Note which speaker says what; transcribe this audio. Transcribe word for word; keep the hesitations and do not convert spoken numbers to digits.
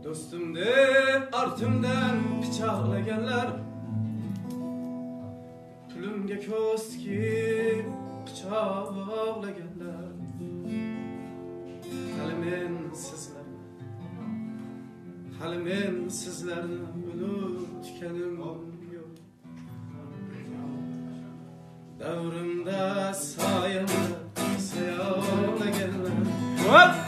Speaker 1: Dostum deb ortimdan pichoqlaganlar, pulimga ko'z tikib pichoqlaganlar. Hali men sizlar, hali men sizlarni unutganim yo'q. Davrimda soyamda sayolaganlar.